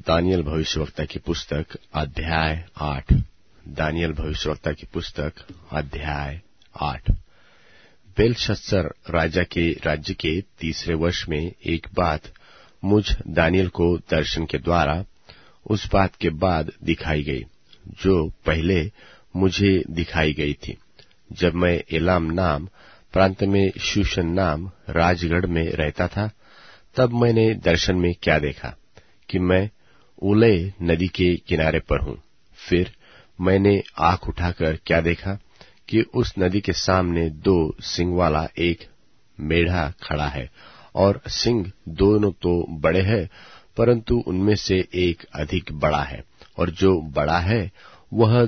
Daniel भविष्यवक्ता की पुस्तक अध्याय 8। दानियल भविष्यवक्ता की पुस्तक अध्याय 8। बेलशस्सर राजा के राज्य के तीसरे वर्ष में एक बात मुझ दानियल को दर्शन के द्वारा उस बात के बाद दिखाई गई जो पहले मुझे दिखाई गई थी। जब मैं एलाम नाम प्रांत में शूशन नाम राजगढ़ में रहता था, तब मैंने दर्शन में क्या देखा कि मैं उले नदी के किनारे पर हूं। फिर मैंने आंख उठाकर क्या देखा कि उस नदी के सामने 2 सिंग वाला एक मेढ़ा खड़ा है, और सिंग दोनों तो बड़े हैं, परंतु उनमें से एक अधिक बड़ा है, और जो बड़ा है वह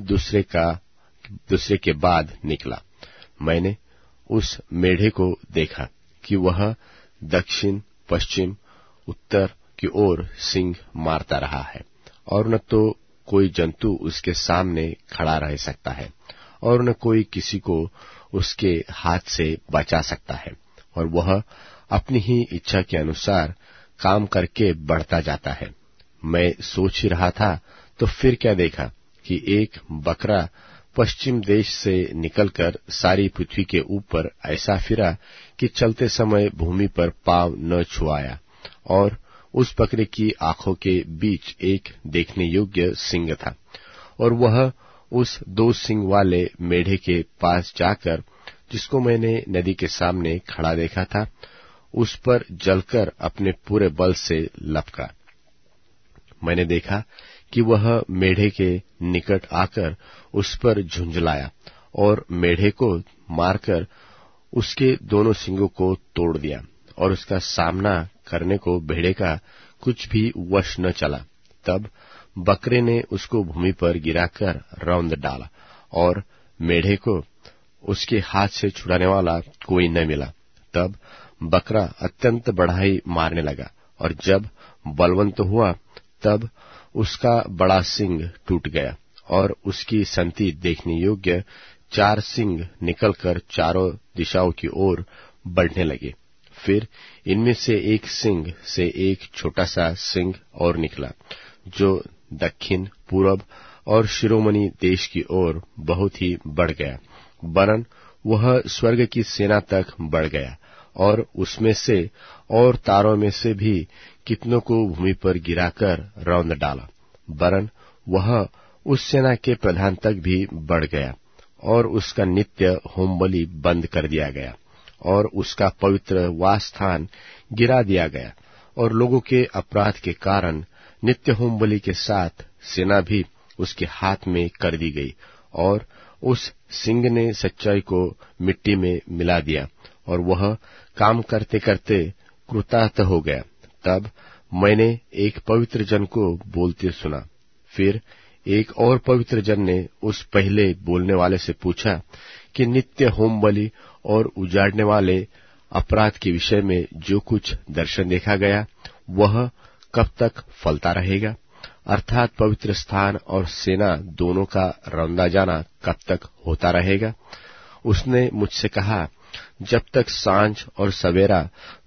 दूसरे के बाद निकला। मैंने उस मेढ़े को देखा कि वह दक्षिण, पश्चिम, उत्तर की ओर सिंग मारता रहा है, और न तो कोई जंतु उसके सामने खड़ा रह सकता है, और न कोई किसी को उसके हाथ से बचा सकता है, और वह अपनी ही इच्छा के अनुसार काम करके बढ़ता जाता है। मैं सोच ही रहा था तो फिर क्या देखा कि एक बकरा पश्चिम देश से निकलकर सारी पृथ्वी के ऊपर ऐसा फिरा कि चलते समय भूमि पर पांव न छुआया, और उस बकरे की आंखों के बीच एक देखने योग्य सिंग था, और वह उस 2 सिंग वाले मेढ़े के पास जाकर, जिसको मैंने नदी के सामने खड़ा देखा था, उस पर जलकर अपने पूरे बल से लपका। मैंने देखा कि वह मेढ़े के निकट आकर उस पर झुंझलाया, और मेढ़े को मारकर उसके दोनों सिंगों को तोड़ दिया, और उसका सामना करने को भेड़े का कुछ भी वश न चला। तब बकरे ने उसको भूमि पर गिराकर रौंद डाला, और मेढ़े को उसके हाथ से छुड़ाने वाला कोई न मिला। तब बकरा अत्यंत बढ़ाई मारने लगा, और जब बलवंत हुआ तब उसका बड़ा सिंग टूट गया, और उसकी संति देखने योग्य 4 सिंग निकलकर चारों दिशाओं की ओर बढ़ने लगे। फिर इनमें से एक सिंग से एक छोटा सा सिंग और निकला, जो दक्षिण, पूरब और शिरोमणि देश की ओर बहुत ही बढ़ गया, वरन वह स्वर्ग की सेना तक बढ़ गया, और उसमें से और तारों में से भी कितनों को भूमि पर गिराकर रौंद डाला, वरन वह उस सेना के प्रधान तक भी बढ़ गया, और उसका नित्य होमबलि बंद कर दिया गया, और उसका पवित्र वासस्थान गिरा दिया गया, और लोगों के अपराध के कारण नित्य होमबलि के साथ सेना भी उसके हाथ में कर दी गई, और उस सिंग ने सच्चाई को मिट्टी में मिला दिया, और वह काम करते करते कृतार्थ हो गया। तब मैंने एक पवित्र जन को बोलते सुना। फिर एक और पवित्र जन ने उस पहले बोलने वाले से पूछा कि नित्य होमबलि और उजाड़ने वाले अपराध के विषय में जो कुछ दर्शन देखा गया, वह कब तक फलता रहेगा? अर्थात पवित्र स्थान और सेना दोनों का रौंदा जाना कब तक होता रहेगा? उसने मुझसे कहा, जब तक सांझ और सवेरा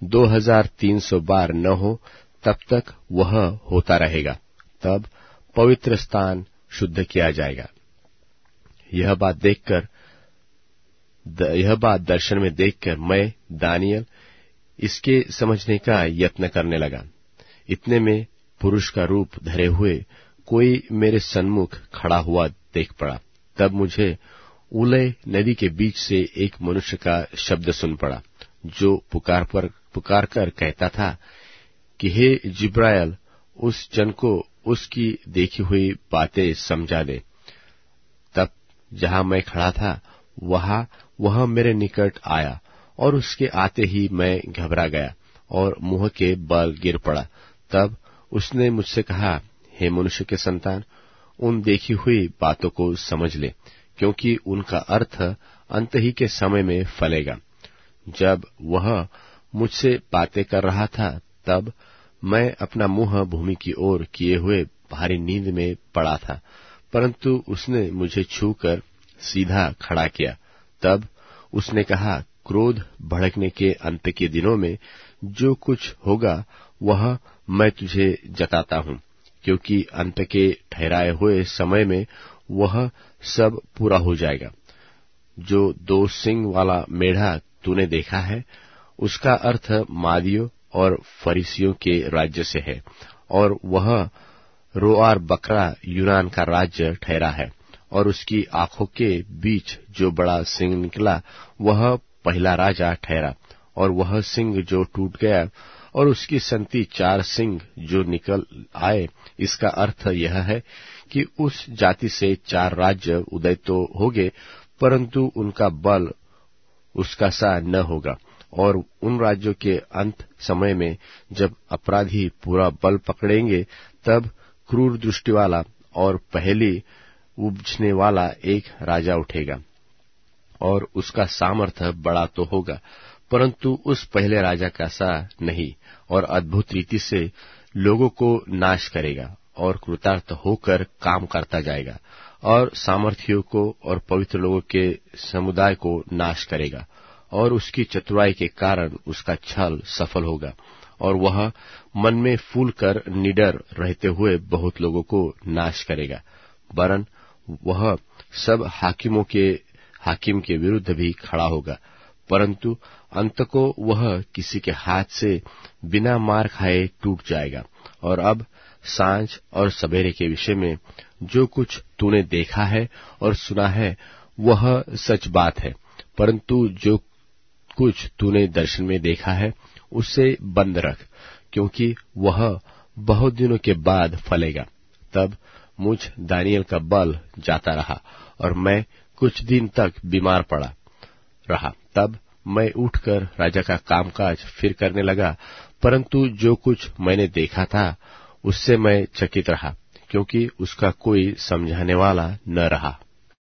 2300 बार न हो, तब तक वह होता रहेगा। तब पवित्र स्थान शुद्ध किया जाएगा। यह बात दर्शन में देखकर मैं दानियल इसके समझने का यत्न करने लगा। इतने में पुरुष का रूप धरे हुए कोई मेरे सन्मुख खड़ा हुआ देख पड़ा। तब मुझे उले नदी के बीच से एक मनुष्य का शब्द सुन पड़ा, जो पुकार कर कहता था कि हे जिब्राइल, उस जन को उसकी देखी हुई बातें समझा दे। तब जहां मैं खड़ा था वह मेरे निकट आया, और उसके आते ही मैं घबरा गया और मुंह के बल गिर पड़ा। तब उसने मुझसे कहा, हे मनुष्य के संतान, उन देखी हुई बातों को समझ ले, क्योंकि उनका अर्थ अंत ही के समय में फलेगा। जब वह मुझसे बातें कर रहा था, तब मैं अपना मुंह भूमि की ओर किए हुए भारी नींद में पड़ा था, परंतु उसने मुझे छूकर सीधा खड़ा किया। तब उसने कहा, क्रोध भड़कने के अंत के दिनों में जो कुछ होगा वह मैं तुझे जताता हूं, क्योंकि अंत के ठहराए हुए समय में वह सब पूरा हो जाएगा। जो 2 सींग वाला मेढ़ा तूने देखा है, उसका अर्थ मादियों और फरीसियों के राज्य से है, और वह रोआर बकरा यूनान का राज्य ठहरा है। और उसकी आंखों के बीच जो बड़ा सिंह निकला, वह पहला राजा ठहरा। और वह सिंह जो टूट गया, और उसकी संति 4 सिंह जो निकल आए, इसका अर्थ यह है कि उस जाति से 4 राज्य उदय तो होंगे, परंतु उनका बल उसका सा न होगा। और उन राज्यों के अंत समय में जब अपराधी पूरा बल पकड़ेंगे, तब क्रूर दृष्टि वाला और पहली उपजने वाला एक राजा उठेगा, और उसका सामर्थ्य बड़ा तो होगा, परंतु उस पहले राजा का सा नहीं, और अद्भुत रीति से लोगों को नाश करेगा, और कृतार्थ होकर काम करता जाएगा, और सामर्थियों को और पवित्र लोगों के समुदाय को नाश करेगा। और उसकी चतुराई के कारण उसका छल सफल होगा, और वह मन में फूल कर निडर रहते हुए बहुत लोगों को नाश करेगा। वरन वह सब हाकिम के विरुद्ध भी खड़ा होगा, परंतु अंत को वह किसी के हाथ से बिना मार खाए टूट जाएगा। और अब सांझ और सवेरे के विषय में जो कुछ तूने देखा है और सुना है, वह सच बात है, परंतु जो कुछ तूने दर्शन में देखा है, उसे बंद रख, क्योंकि वह बहुत दिनों के बाद फलेगा। तब मुझ दानियल का बल जाता रहा, और मैं कुछ दिन तक बीमार पड़ा रहा। तब मैं उठकर राजा का कामकाज फिर करने लगा, परंतु जो कुछ मैंने देखा था, उससे मैं चकित रहा, क्योंकि उसका कोई समझाने वाला न रहा।